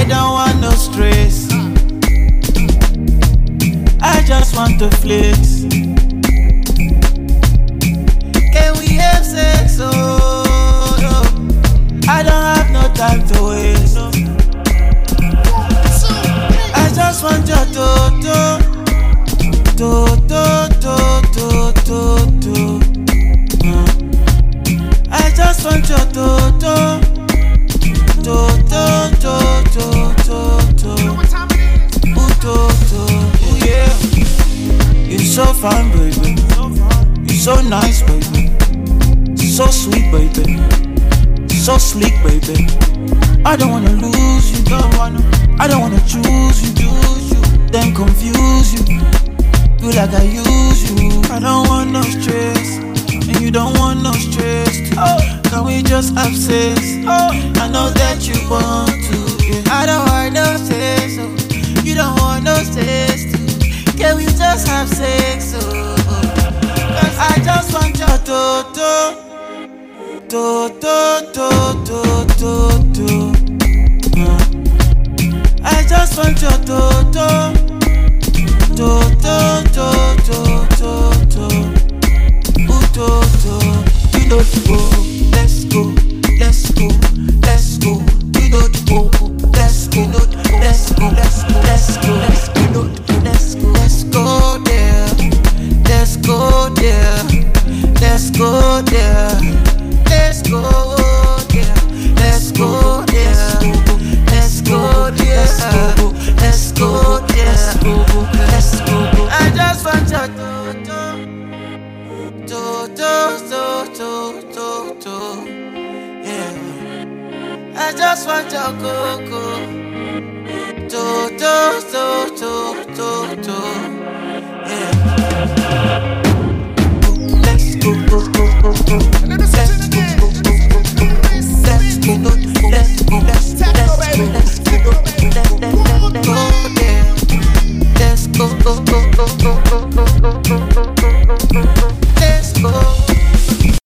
don't want no stress. I just want to flex. Can we have sex? Oh, no. I don't have no time to waste. I just want your toto. I just want your toto. Oh yeah. You're so fine, baby. You're so nice, baby. So sweet, baby. So sleek, baby. I don't wanna lose you. I don't wanna choose you. Then confuse you. Feel like I use you. I don't want no stress, and you don't want no stress too. Can we just have sex? I know that you want to. Yeah. I don't want no sex, you don't want no sex too. Can we just have sex? Cause I just want your toto. I just want your toto. You know to go. Let's go. Let's go. Let's go. You know to go. Let's go. Let's go. Let's go. Let's go. Let's go. Let's go. Let's go there. Let's go there. Let's go there. Let's go there. Let's go there. Let's go there. Let's go there. Let's go. I just want your toto. Yeah. I just want your coco. Toto. Yeah. Let's go.